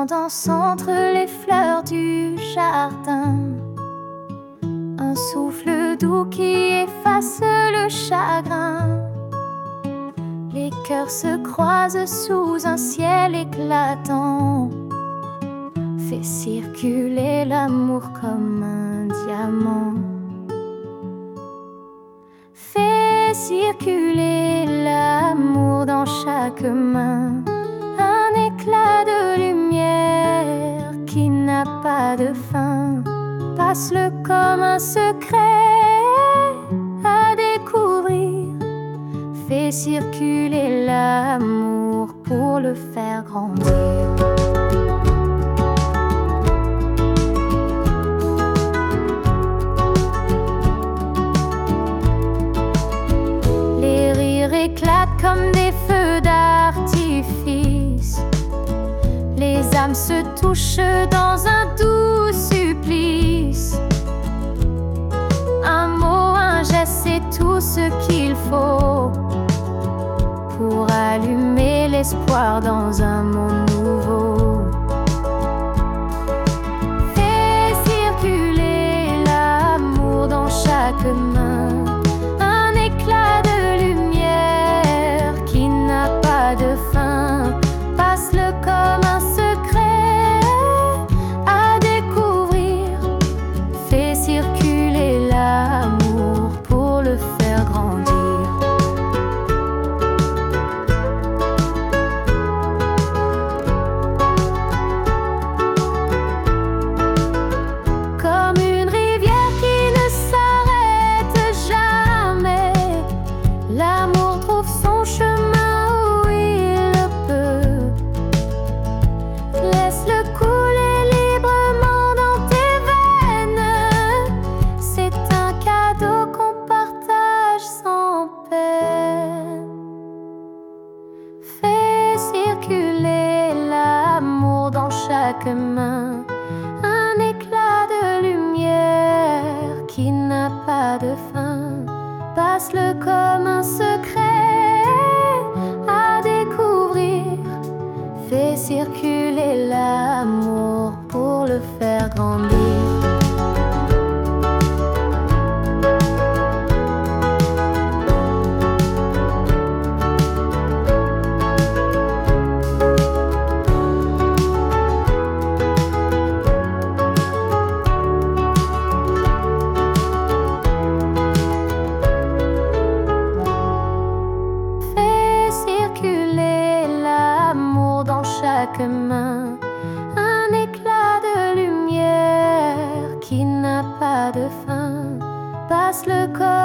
danse entre les fleurs du jardin. Un souffle doux qui efface le chagrin. Les cœurs se croisent sous un ciel éclatant. Fais circuler l'amour comme un diamant. Fais circuler l'amour dans chaque main. Un éclat de lumière qui n'a pas de fin. Passe-le comme un secret à découvrir. Fais circuler l'amour pour le faire grandir. Les rires éclatent comme des feux d'artifice. Les âmes se touchent dans un doux supplice. Un mot, un geste, c'est tout ce qu'il faut pour allumer l'espoir dans un monde nouveau. Fais circuler l'amour dans chaque main. Un éclat de lumière qui n'a pas de fin. Passe-le comme un secret à découvrir. Fais circuler l'amour pour le faire grandir. Comme une rivière qui ne s'arrête jamais, l'amour trouve son chemin où il le peut. Laisse-le couler librement dans tes veines. C'est un cadeau qu'on partage sans peine. Fais circuler l'amour dans chaque main. Un éclat de lumière qui n'a pas de fin. Passe-le comme un secret à découvrir. Fais circuler l'amour pour le faire grandir. Fais circuler l'amour dans chaque main. Un éclat de lumière qui n'a pas de fin. Passe-le comme